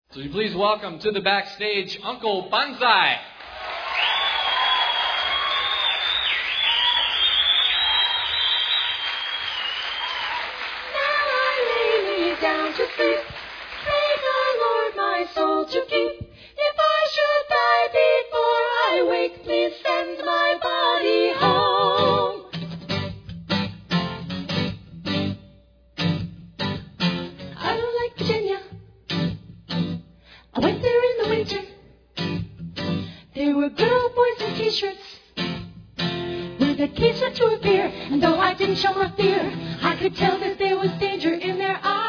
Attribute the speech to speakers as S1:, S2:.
S1: So would you please welcome to the backstage Uncle Banzai.
S2: Now I lay me down to sleep. Pray the Lord my soul to keep. If I should die before I wake, please send my body home. I don't like Virginia. I went there in the winter. There were girl boys in t-shirts with a case or two of beer. And though I didn't show my fear, I could tell that there was danger in their eyes.